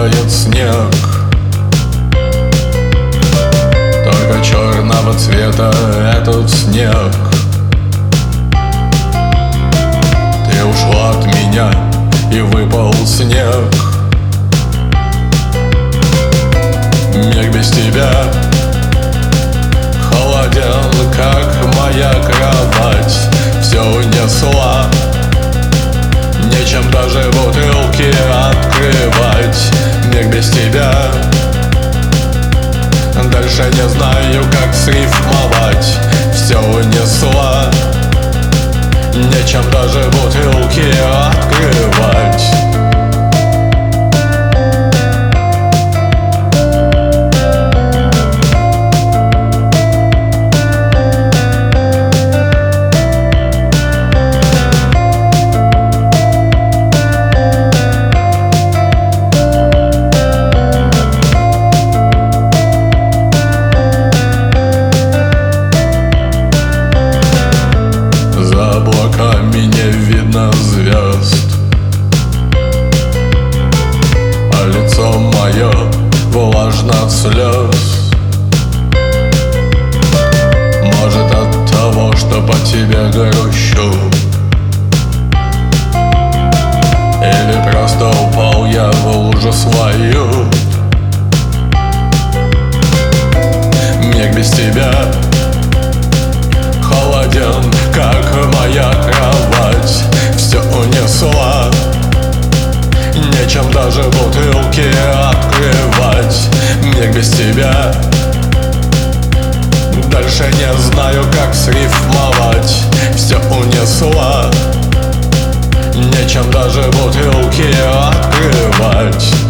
падает снег, только черного цвета этот снег. Ты ушла от меня, и выпал снег. Мир без тебя холоден, как моя кровать. Все унесла, нечем даже бутылки открывать. Мир без тебя, дальше не знаю, как срифмовать. Все унесла, нечем даже бутылки открывать. Не видно звезд, а лицо мое влажно от слез. Может, от того, что по тебе грущу, или просто упал я в лужу свою. Мир без тебя холоден, как моя кровать. Все унесла, нечем даже бутылки открывать. Мир без тебя, дальше не знаю, как срифмовать. Все унесла, нечем даже бутылки открывать.